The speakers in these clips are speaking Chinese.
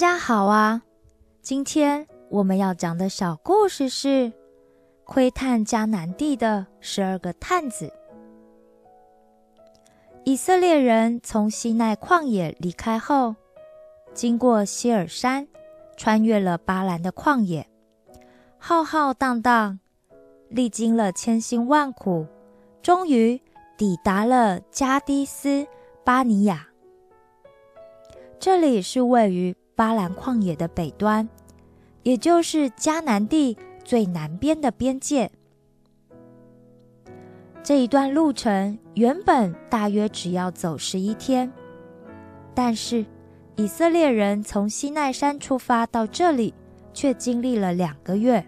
家好啊！今天我们要讲的小故事是窥探迦南地的12个探子。以色列人从西奈旷野离开后，经过希尔山，穿越了巴兰的旷野，浩浩荡荡，历经了千辛万苦，终于抵达了加低斯巴尼亚。这里是位于巴兰旷野的北端，也就是迦南地最南边的边界。这一段路程原本大约只要走11天，但是以色列人从西奈山出发到这里，却经历了2个月。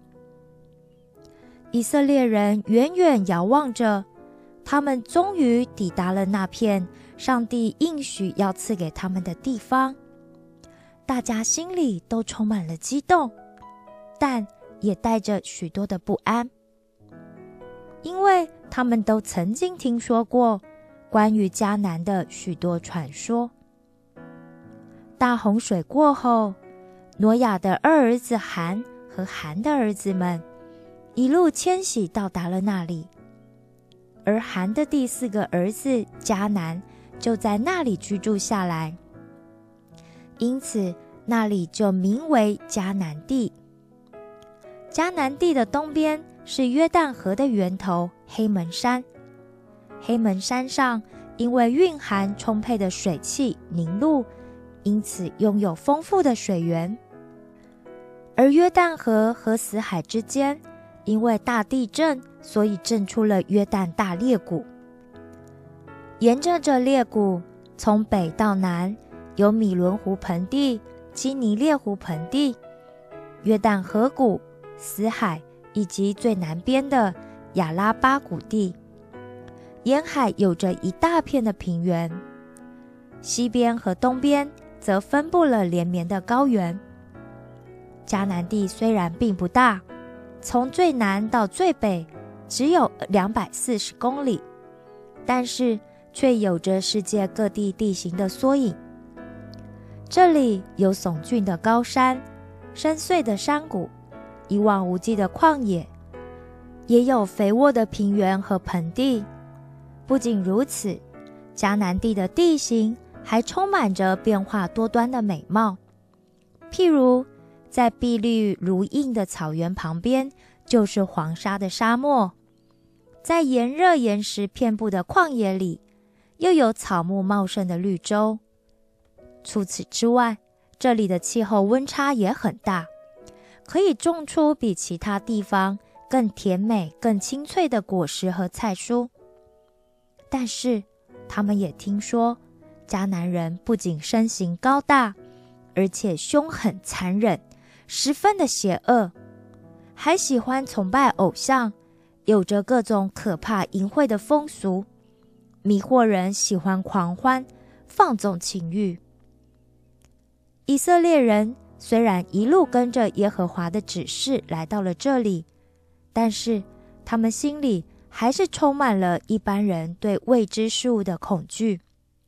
以色列人远远遥望着，他们终于抵达了那片上帝应许要赐给他们的地方。大家心里都充满了激动，但也带着许多的不安，因为他们都曾经听说过关于迦南的许多传说。大洪水过后，挪亚的2儿子含和含的儿子们一路迁徙到达了那里，而含的第4个儿子迦南就在那里居住下来，因此那里就名为迦南地。迦南地的东边是约旦河的源头黑门山，黑门山上因为蕴含充沛的水汽凝露，因此拥有丰富的水源。而约旦河和死海之间因为大地震，所以震出了约旦大裂谷。沿着这裂谷从北到南，有米伦湖盆地、基尼列湖盆地、约旦河谷、死海以及最南边的亚拉巴谷地。沿海有着一大片的平原，西边和东边则分布了连绵的高原。迦南地虽然并不大，从最南到最北只有240公里，但是却有着世界各地地形的缩影。这里有耸峻的高山、深邃的山谷、一望无际的旷野，也有肥沃的平原和盆地。不仅如此，迦南地的地形还充满着变化多端的美貌。譬如在碧绿如映的草原旁边，就是黄沙的沙漠；在炎热岩石遍布的旷野里，又有草木茂盛的绿洲。除此之外，这里的气候温差也很大，可以种出比其他地方更甜美、更清脆的果实和菜蔬。但是，他们也听说，迦南人不仅身形高大，而且凶狠残忍，十分的邪恶，还喜欢崇拜偶像，有着各种可怕淫秽的风俗，迷惑人喜欢狂欢，放纵情欲。以色列人虽然一路跟着耶和华的指示来到了这里，但是他们心里还是充满了一般人对未知事物的恐惧。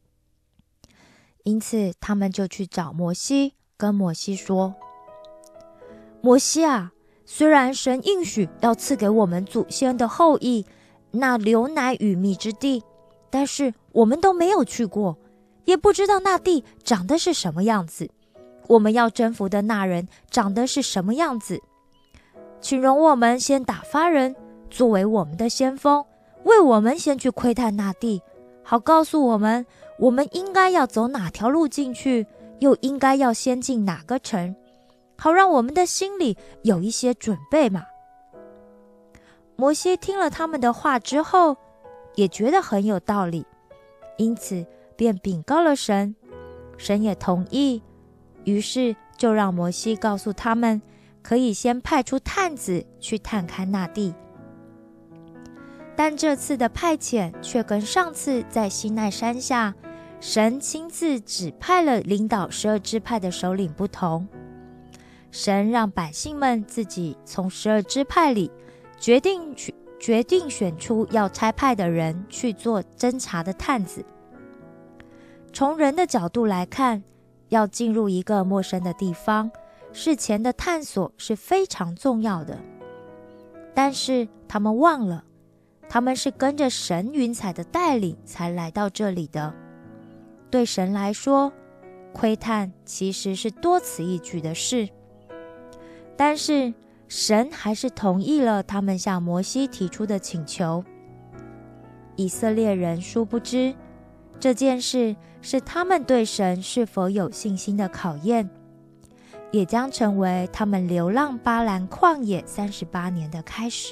因此他们就去找摩西，跟摩西说：摩西啊，虽然神应许要赐给我们祖先的后裔那流奶与蜜之地，但是我们都没有去过，也不知道那地长得是什么样子，我们要征服的那人长得是什么样子。请容我们先打发人作为我们的先锋，为我们先去窥探那地，好告诉我们应该要走哪条路进去，又应该要先进哪个城，好让我们的心里有一些准备嘛。摩西听了他们的话之后，也觉得很有道理，因此便禀告了神，神也同意，于是就让摩西告诉他们，可以先派出探子去探勘那地。但这次的派遣却跟上次在西奈山下神亲自指派了领导12支派的首领不同。神让百姓们自己从12支派里决定选出要差派的人去做侦查的探子。从人的角度来看， 要进入一个陌生的地方，事前的探索是非常重要的。但是他们忘了，他们是跟着神云彩的带领才来到这里的。对神来说，窥探其实是多此一举的事。但是神还是同意了他们向摩西提出的请求。以色列人殊不知，这件事是他们对神是否有信心的考验，也将成为他们流浪巴兰旷野38年的开始。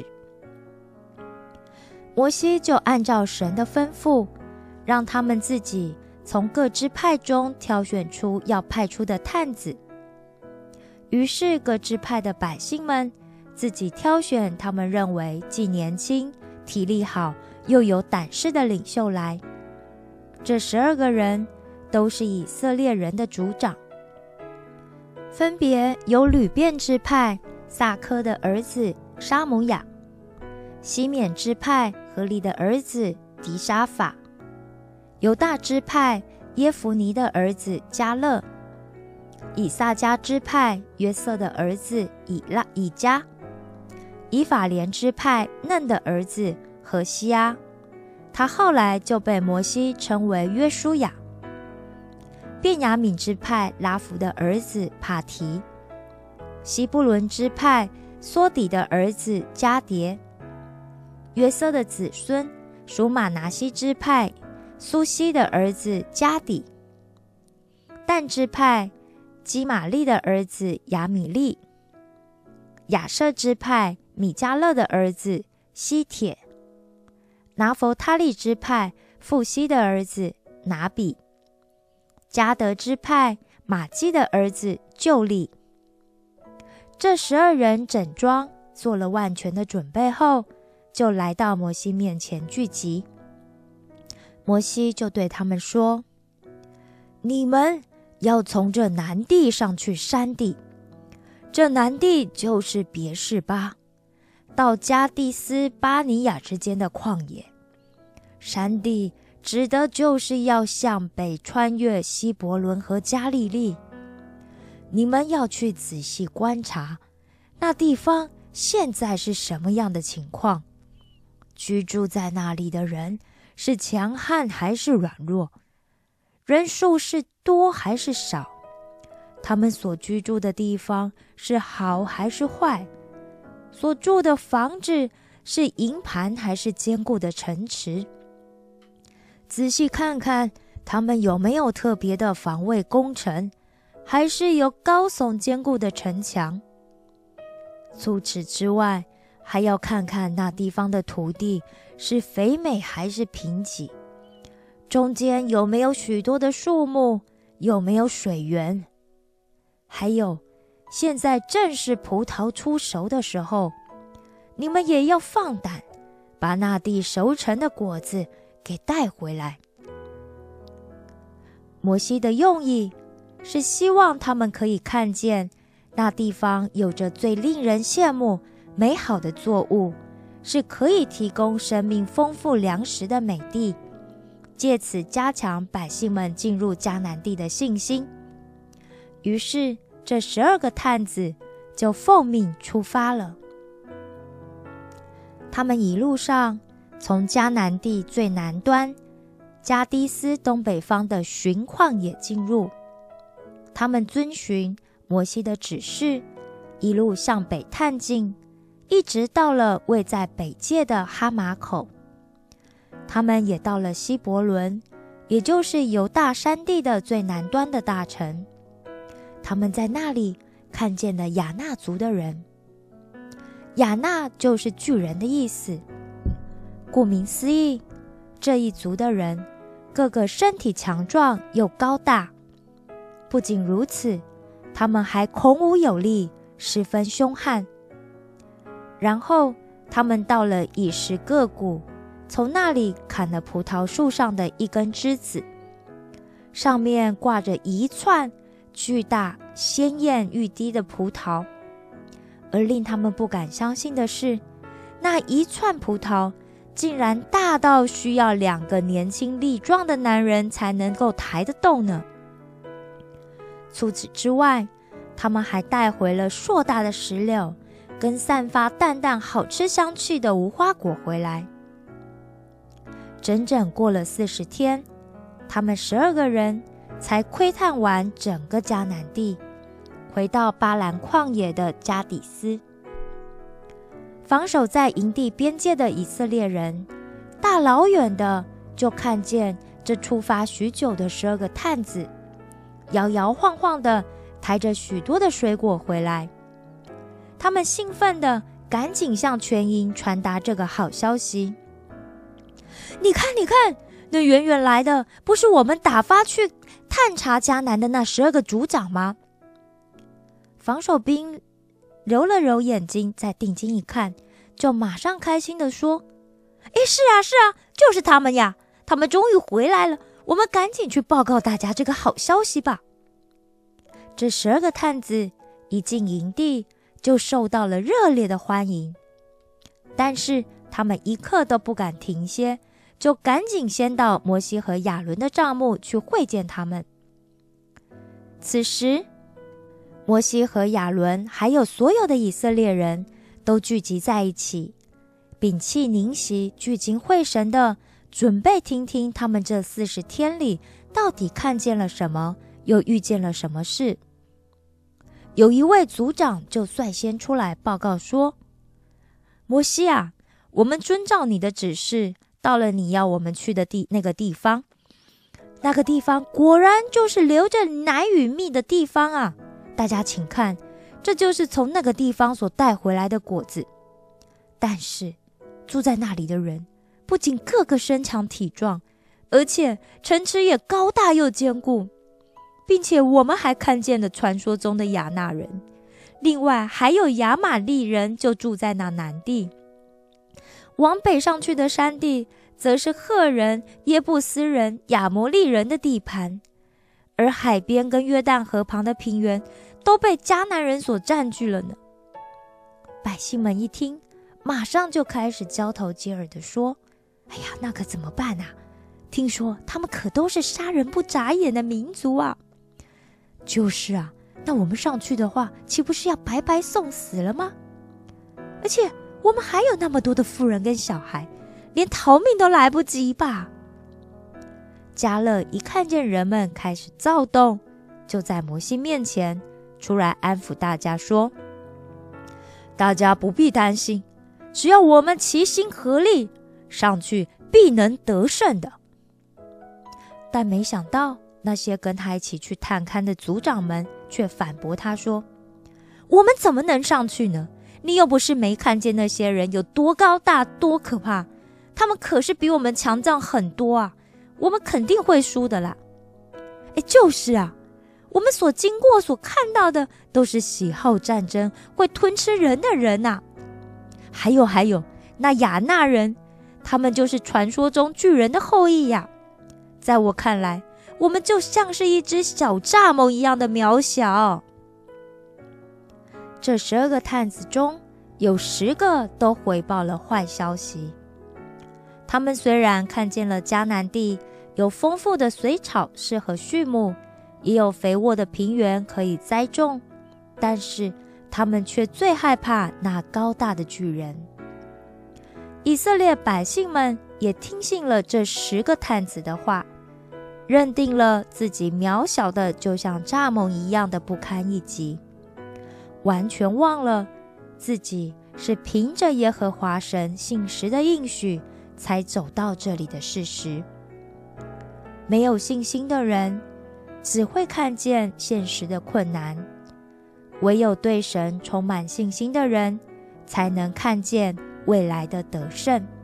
摩西就按照神的吩咐，让他们自己从各支派中挑选出要派出的探子。于是各支派的百姓们自己挑选他们认为既年轻、体力好又有胆识的领袖来。这12个人都是以色列人的族长，分别有吕便支派撒科的儿子沙姆亚，西缅支派何利的儿子迪沙法，犹大支派耶孚尼的儿子迦勒，以萨迦支派约瑟的儿子以迦，以法莲支派嫩的儿子何西阿，他后来就被摩西称为约书亚。便雅悯支派拉弗的儿子帕提，西布伦支派梭底的儿子迦迭，约瑟的子孙属马拿西支派苏西的儿子迦底，但支派基玛利的儿子亚米利，亚设支派米迦勒的儿子西帖，拿弗他利支派富西的儿子拿比，迦得支派玛基的儿子旧利。这12人整装做了万全的准备后，就来到摩西面前聚集。摩西就对他们说：你们要从这南地上去山地，这南地就是别是巴，到加地斯巴尼亚之间的旷野。山地指的就是要向北穿越希伯伦和加利利。你们要去仔细观察那地方现在是什么样的情况，居住在那里的人是强悍还是软弱，人数是多还是少，他们所居住的地方是好还是坏，所住的房子是营盘还是坚固的城池。仔细看看他们有没有特别的防卫工程，还是有高耸坚固的城墙。除此之外，还要看看那地方的土地是肥美还是贫瘠，中间有没有许多的树木，有没有水源。还有，现在正是葡萄出熟的时候，你们也要放胆把那地熟成的果子给带回来。摩西的用意是希望他们可以看见那地方有着最令人羡慕美好的作物，是可以提供生命丰富粮食的美地，借此加强百姓们进入迦南地的信心。于是这12个探子就奉命出发了。他们一路上从迦南地最南端加低斯东北方的寻旷野进入，他们遵循摩西的指示，一路向北探进，一直到了位在北界的哈马口。他们也到了希伯伦，也就是犹大山地的最南端的大城。他们在那里看见了亚纳族的人。亚纳就是巨人的意思。顾名思义，这一族的人个个身体强壮又高大。不仅如此，他们还孔武有力，十分凶悍。然后他们到了以实各谷，从那里砍了葡萄树上的一根枝子，上面挂着一串巨大鲜艳欲滴的葡萄。而令他们不敢相信的是，那一串葡萄竟然大到需要2个年轻力壮的男人才能够抬得动呢。 除此之外，他们还带回了硕大的石榴，跟散发淡淡好吃香气的无花果回来。整整过了40天，他们12个人才窥探完整个迦南地，回到巴兰旷野的加底斯。防守在营地边界的以色列人，大老远的就看见这出发许久的12个探子，摇摇晃晃的抬着许多的水果回来。他们兴奋的赶紧向全营传达这个好消息。你看，你看，那远远来的不是我们打发去探查迦南的那12个族长吗？防守兵揉了揉眼睛，再定睛一看，就马上开心地说：是啊，是啊，就是他们呀，他们终于回来了，我们赶紧去报告大家这个好消息吧。这12个探子一进营地，就受到了热烈的欢迎，但是他们一刻都不敢停歇，就赶紧先到摩西和亚伦的帐幕去会见他们。此时，摩西和亚伦还有所有的以色列人都聚集在一起，屏气凝息，聚精会神的准备听听他们这40天里到底看见了什么，又遇见了什么事。有一位族长就率先出来报告说：摩西啊，我们遵照你的指示，到了你要我们去的那个地方。那个地方果然就是流着奶与蜜的地方啊！大家请看，这就是从那个地方所带回来的果子。但是住在那里的人不仅个个身强体壮，而且城池也高大又坚固，并且我们还看见了传说中的亚纳人，另外还有亚玛利人就住在那南地。往北上去的山地则是赫人、耶布斯人、亚摩利人的地盘，而海边跟约旦河旁的平原都被迦南人所占据了呢。百姓们一听，马上就开始交头接耳地说：哎呀，那可怎么办啊？听说他们可都是杀人不眨眼的民族啊！就是啊，那我们上去的话，岂不是要白白送死了吗？而且我们还有那么多的妇人跟小孩，连逃命都来不及吧？迦勒一看见人们开始躁动，就在摩西面前出来安抚大家说：大家不必担心，只要我们齐心合力，上去必能得胜的。但没想到那些跟他一起去探勘的族长们却反驳他说：我们怎么能上去呢？你又不是没看见那些人有多高大多可怕，他们可是比我们强壮很多啊，我们肯定会输的啦。就是啊，我们所经过所看到的都是喜好战争会吞吃人的人啊。还有那亚纳人，他们就是传说中巨人的后裔呀。在我看来，我们就像是一只小蚱蜢一样的渺小。这12个探子中有10个都回报了坏消息。他们虽然看见了迦南地有丰富的水草适合畜牧，也有肥沃的平原可以栽种，但是他们却最害怕那高大的巨人。以色列百姓们也听信了这10个探子的话，认定了自己渺小的就像蚱蜢一样的不堪一击，完全忘了自己是凭着耶和华神信实的应许才走到这里的事实。没有信心的人只会看见现实的困难，唯有对神充满信心的人才能看见未来的得胜。